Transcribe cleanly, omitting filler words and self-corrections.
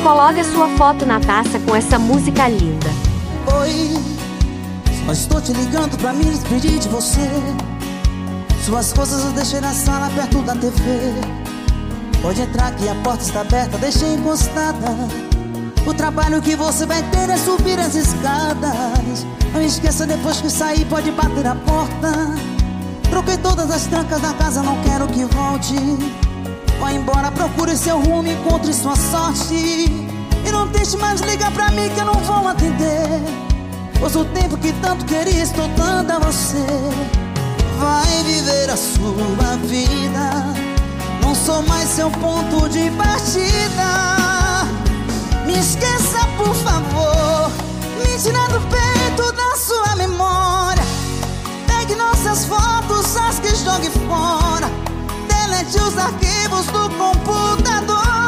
Coloque a sua foto na taça com essa música linda. Oi, só estou te ligando pra me despedir de você. Suas coisas eu deixei na sala perto da TV. Pode entrar que a porta está aberta, deixei encostada. O trabalho que você vai ter é subir as escadas. Não esqueça, depois que sair pode bater a porta. Troquei todas as trancas da casa, não quero que volte. Vá embora, procure seu rumo, encontre sua sorte. E não deixe mais ligar pra mim que eu não vou atender, pois o tempo que tanto queria estou dando a você. Vai viver a sua vida, não sou mais seu ponto de partida. Me esqueça, por favor, me tira do peito da sua memória. Pegue nossas fotos, as que jogue fora. Delete os arquivos do computador.